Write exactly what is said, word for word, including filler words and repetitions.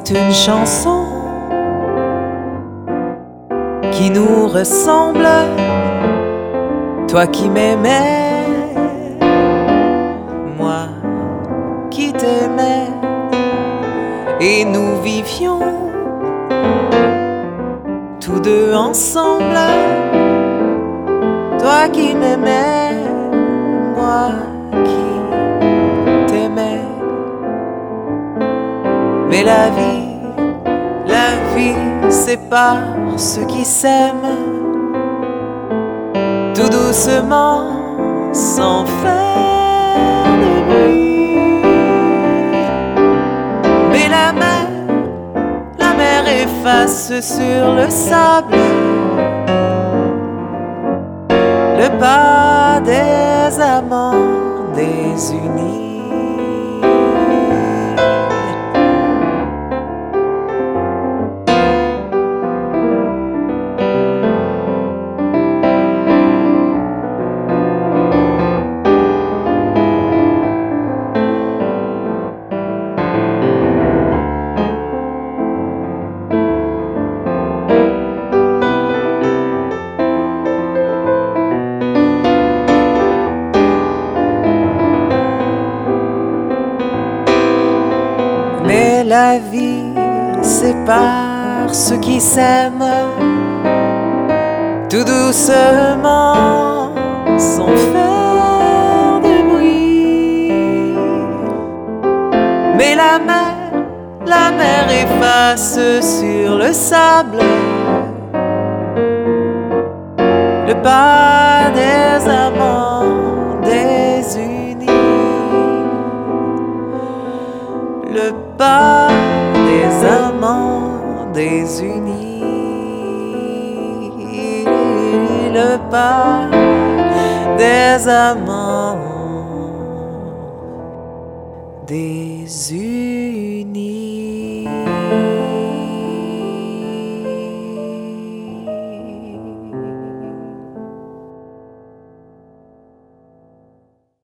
c'est une chanson qui nous ressemble, toi qui m'aimais, moi qui t'aimais, et nous vivions tous deux ensemble, toi qui m'aimais, moi qui t'aimais. Mais la vie, la vie sépare ceux qui s'aiment tout doucement, sans faire de bruit. Mais la mer, la mer efface sur le sable le pas des amants désunis. Mais la vie sépare ceux qui s'aiment tout doucement, sans faire de bruit. Mais la mer, la mer efface sur le sable le pas des amants désunis. Le pas des amants désunis. Le pas des amants désunis.